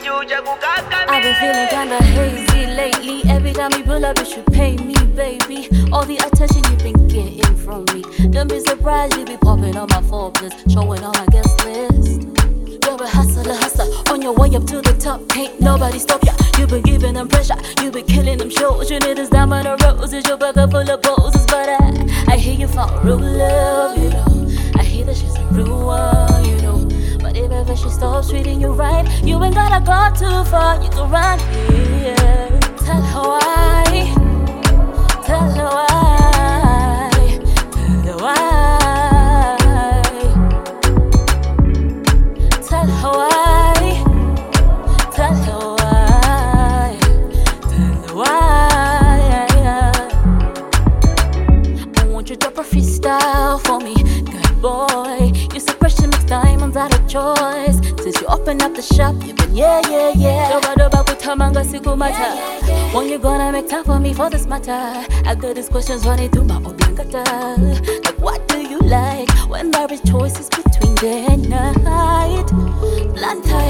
I've been feeling kinda hazy lately. Every time you pull up, you should pay me, baby. All the attention you've been getting from me. Don't be surprised you be popping on my Forbes, showing on my guest list. You're a hustler, on your way up to the top. Can't nobody stop ya. You been giving them pressure, you been killing them shows. You need this diamond or roses, your burger full of poses. But I hear you found real love, you know. I hear that she's a real one, you know. But if ever she stops treating you right, you ain't gotta go too far. You can run here. Tell her why. Tell her why. Tell her why. Tell her why. Tell her why. Tell her why. I want you to drop a freestyle for me, good boy. You suppression makes diamonds out of choice. Since you open up the shop, you've been yeah. Doba kutamanga siku mata. When you gonna make time for me for this matter? I got these questions running through my oblongata. Like what do you like when there is choices between day and night? Blunt